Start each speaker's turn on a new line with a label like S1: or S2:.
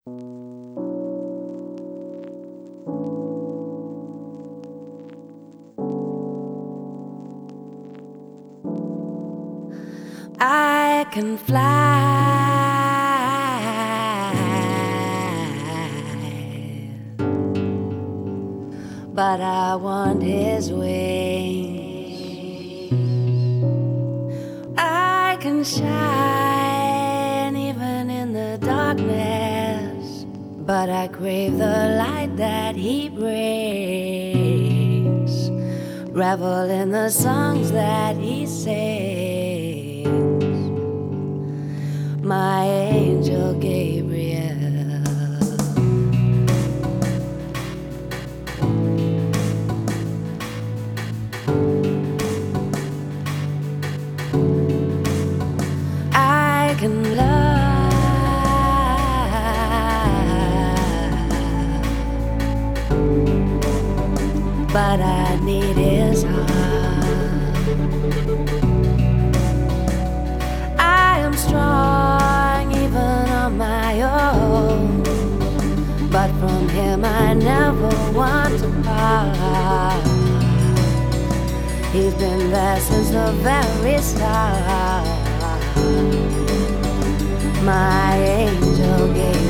S1: I can fly, but I want his wings. I can shine even in the darkness, but I crave the light that he brings. Revel in the songs that he sings. My angel Gabriel. I can love, but I need his heart. I am strong even on my own, but from him I never want to part. He's been there since the very start. My angel gave